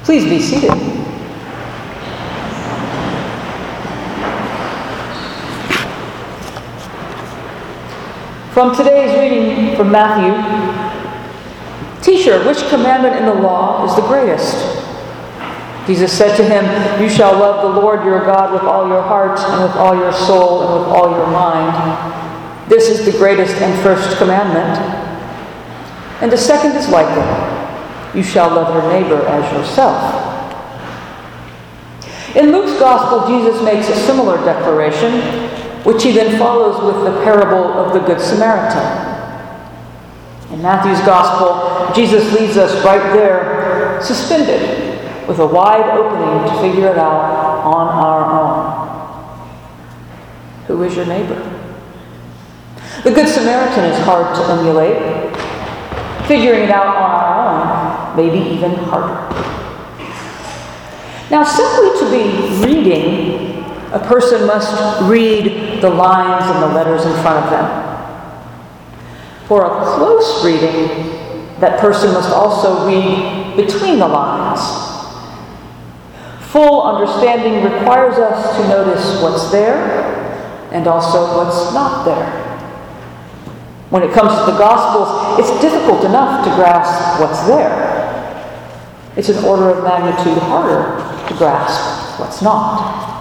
Please be seated. From today's reading from Matthew, "Teacher, which commandment in the law is the greatest?" Jesus said to him, "You shall love the Lord your God with all your heart and with all your soul and with all your mind. This is the greatest and first commandment. And the second is like it. You shall love your neighbor as yourself." In Luke's Gospel, Jesus makes a similar declaration, which he then follows with the parable of the Good Samaritan. In Matthew's Gospel, Jesus leaves us right there, suspended, with a wide opening to figure it out on our own. Who is your neighbor? The Good Samaritan is hard to emulate. Figuring it out on our own may be even harder. Now, simply to be reading, a person must read the lines and the letters in front of them. For a close reading, that person must also read between the lines. Full understanding requires us to notice what's there and also what's not there. When it comes to the Gospels, it's difficult enough to grasp what's there. It's an order of magnitude harder to grasp what's not.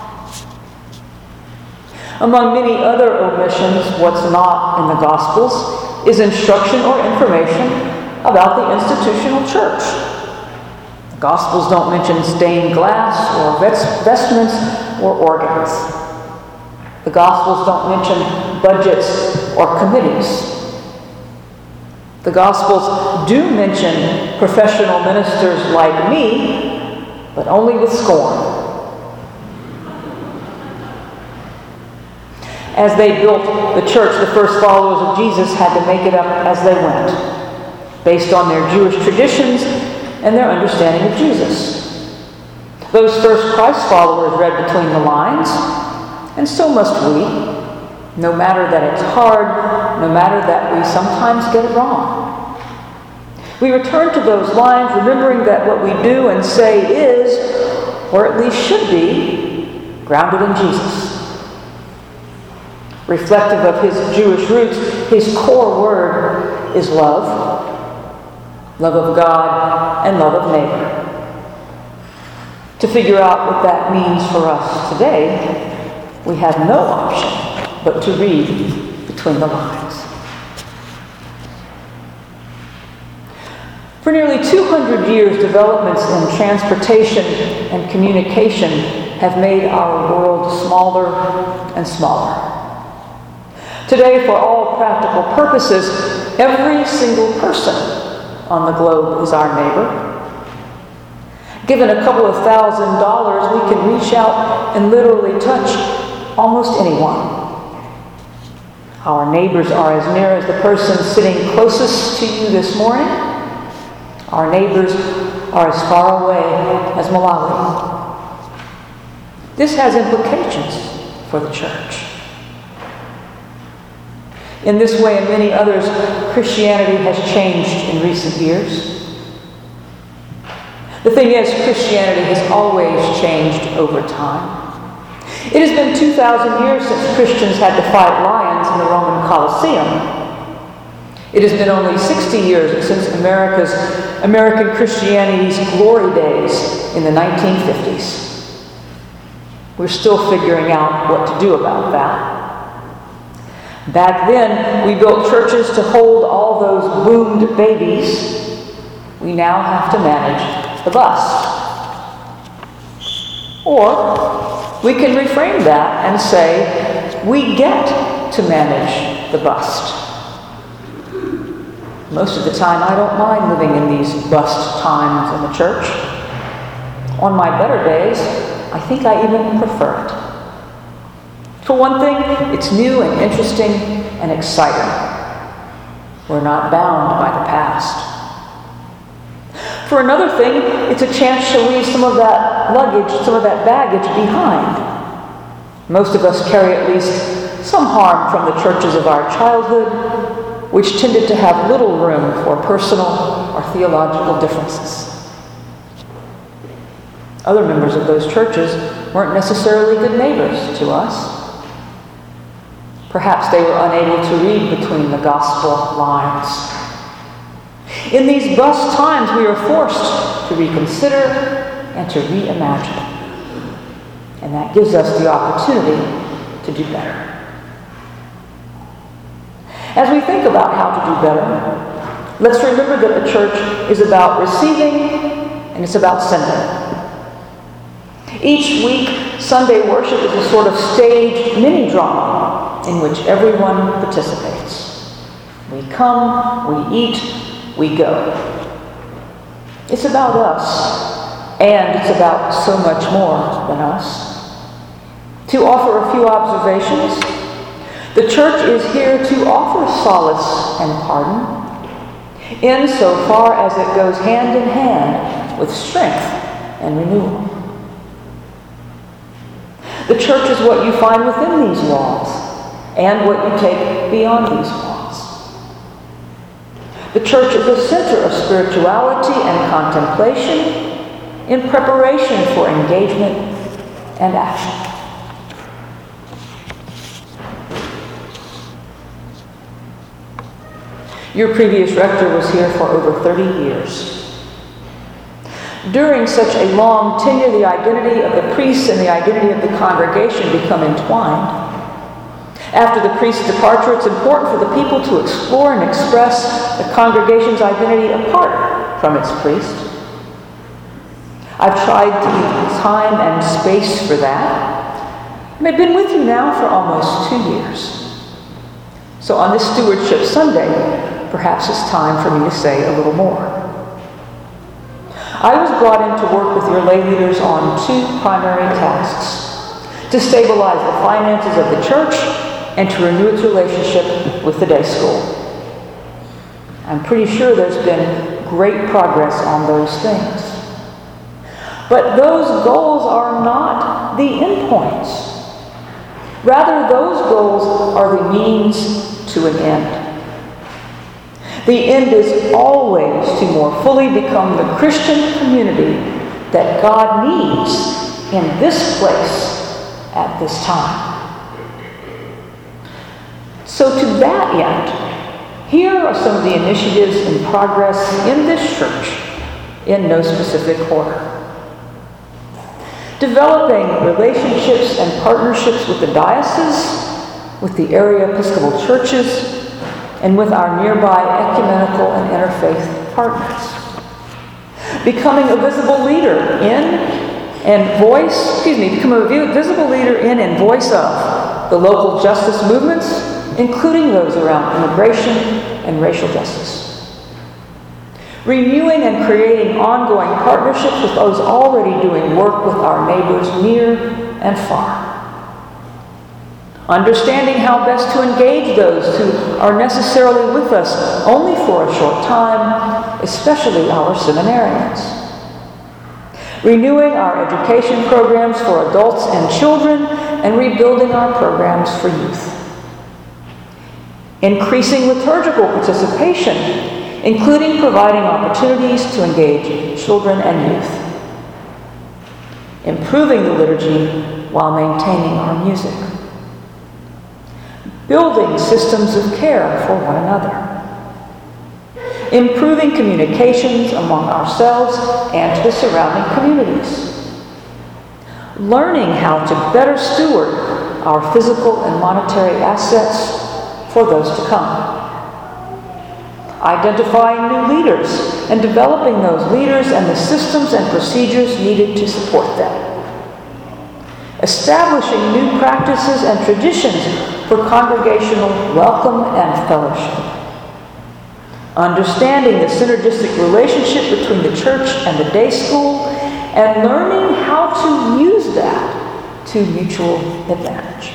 Among many other omissions, what's not in the Gospels is instruction or information about the institutional church. The Gospels don't mention stained glass or vestments or organs. The Gospels don't mention budgets or committees. The Gospels do mention professional ministers like me, but only with scorn. As they built the church, the first followers of Jesus had to make it up as they went, based on their Jewish traditions and their understanding of Jesus. Those first Christ followers read between the lines, and so must we, no matter that it's hard, no matter that we sometimes get it wrong. We return to those lines, remembering that what we do and say is, or at least should be, grounded in Jesus. Reflective of his Jewish roots, his core word is love. Love of God and love of neighbor. To figure out what that means for us today, we have no option but to read between the lines. For nearly 200 years, developments in transportation and communication have made our world smaller and smaller. Today, for all practical purposes, every single person on the globe is our neighbor. Given a couple of $1,000s, we can reach out and literally touch almost anyone. Our neighbors are as near as the person sitting closest to you this morning. Our neighbors are as far away as Malawi. This has implications for the church. In this way and many others, Christianity has changed in recent years. The thing is, Christianity has always changed over time. It has been 2,000 years since Christians had to fight lions in the Roman Colosseum. It has been only 60 years since American Christianity's glory days in the 1950s. We're still figuring out what to do about that. Back then, we built churches to hold all those boomed babies. We now have to manage the bust. Or we can reframe that and say, we get to manage the bust. Most of the time, I don't mind living in these bust times in the church. On my better days, I think I even prefer it. For one thing, it's new and interesting and exciting. We're not bound by the past. For another thing, it's a chance to leave some of that luggage, some of that baggage behind. Most of us carry at least some harm from the churches of our childhood, which tended to have little room for personal or theological differences. Other members of those churches weren't necessarily good neighbors to us. Perhaps they were unable to read between the gospel lines. In these brusque times, we are forced to reconsider and to reimagine. And that gives us the opportunity to do better. As we think about how to do better, let's remember that the church is about receiving and it's about sending. Each week, Sunday worship is a sort of staged mini-drama in which everyone participates. We come, we eat, we go. It's about us, and it's about so much more than us. To offer a few observations, the church is here to offer solace and pardon, insofar as it goes hand in hand with strength and renewal. The church is what you find within these walls and what you take beyond these walls. The church is the center of spirituality and contemplation in preparation for engagement and action. Your previous rector was here for over 30 years. During such a long tenure, the identity of the priest and the identity of the congregation become entwined. After the priest's departure, it's important for the people to explore and express the congregation's identity apart from its priest. I've tried to give time and space for that, and I've been with you now for almost 2 years. So on this Stewardship Sunday, perhaps it's time for me to say a little more. I was brought in to work with your lay leaders on 2 primary tasks: to stabilize the finances of the church and to renew its relationship with the day school. I'm pretty sure there's been great progress on those things. But those goals are not the endpoints. Rather, those goals are the means to an end. The end is always to more fully become the Christian community that God needs in this place at this time. So to that end, here are some of the initiatives in progress in this church in no specific order. Developing relationships and partnerships with the diocese, with the area Episcopal churches, and with our nearby ecumenical and interfaith partners. Becoming a visible leader become a visible leader in and voice of the local justice movements, including those around immigration and racial justice. Renewing and creating ongoing partnerships with those already doing work with our neighbors near and far. Understanding how best to engage those who are necessarily with us only for a short time, especially our seminarians. Renewing our education programs for adults and children, and rebuilding our programs for youth. Increasing liturgical participation, including providing opportunities to engage children and youth. Improving the liturgy while maintaining our music. Building systems of care for one another. Improving communications among ourselves and to the surrounding communities. Learning how to better steward our physical and monetary assets for those to come. Identifying new leaders and developing those leaders and the systems and procedures needed to support them. Establishing new practices and traditions for congregational welcome and fellowship. Understanding the synergistic relationship between the church and the day school, and learning how to use that to mutual advantage.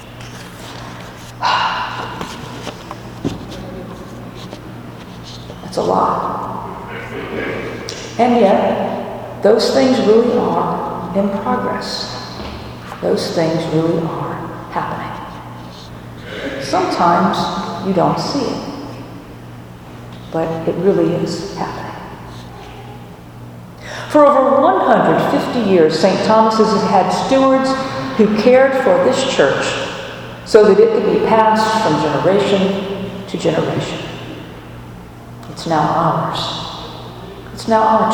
That's a lot. And yet, those things really are in progress. Those things really are happening. Sometimes you don't see it, but it really is happening. For over 150 years, St. Thomas's has had stewards who cared for this church so that it could be passed from generation to generation. It's now ours. It's now our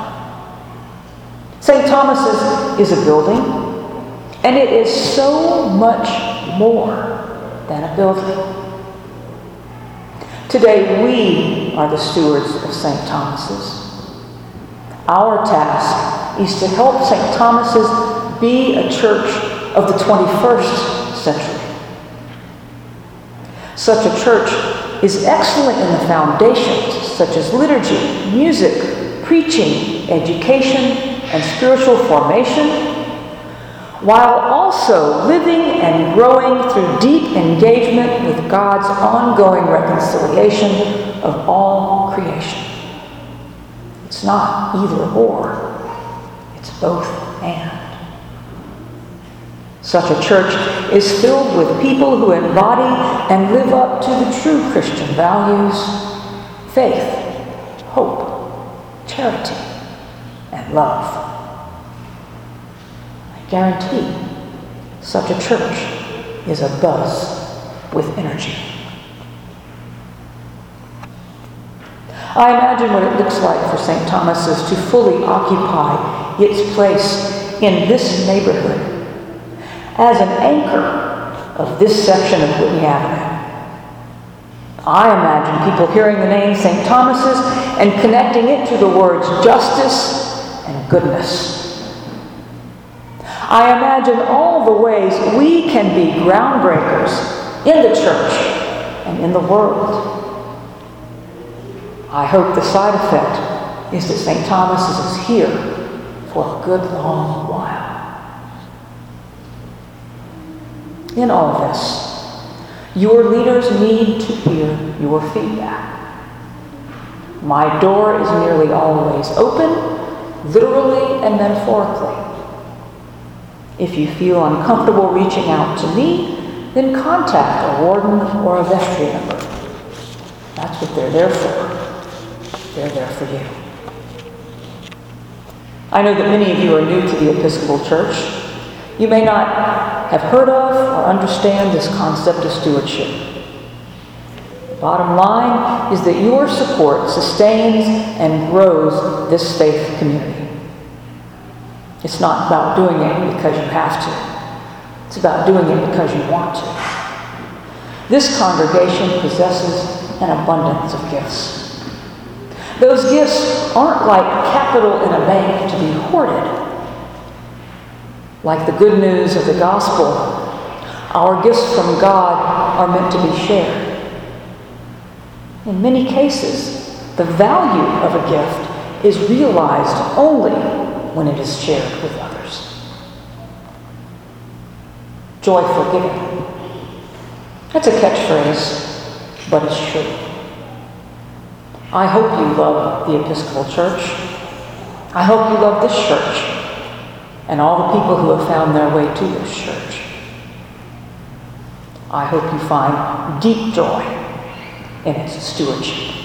turn. St. Thomas's is a building, and it is so much more than a building. Today, we are the stewards of St. Thomas's. Our task is to help St. Thomas's be a church of the 21st century. Such a church is excellent in the foundations such as liturgy, music, preaching, education, and spiritual formation, while also living and growing through deep engagement with God's ongoing reconciliation of all creation. It's not either or, it's both and. Such a church is filled with people who embody and live up to the true Christian values: faith, hope, charity, and love. I guarantee such a church is abuzz with energy. I imagine what it looks like for St. Thomas's to fully occupy its place in this neighborhood as an anchor of this section of Whitney Avenue. I imagine people hearing the name St. Thomas's and connecting it to the words justice and goodness. I imagine all the ways we can be groundbreakers in the church and in the world. I hope the side effect is that St. Thomas's is here for a good long while. In all this, your leaders need to hear your feedback. My door is nearly always open, literally and metaphorically. If you feel uncomfortable reaching out to me, then contact a warden or a vestry member. That's what they're there for. They're there for you. I know that many of you are new to the Episcopal Church. You may not have heard of or understand this concept of stewardship. The bottom line is that your support sustains and grows this faith community. It's not about doing it because you have to. It's about doing it because you want to. This congregation possesses an abundance of gifts. Those gifts aren't like capital in a bank to be hoarded. Like the good news of the gospel, our gifts from God are meant to be shared. In many cases, the value of a gift is realized only when it is shared with others. Joyful giving. That's a catchphrase, but it's true. I hope you love the Episcopal Church. I hope you love this church and all the people who have found their way to this church. I hope you find deep joy in its stewardship.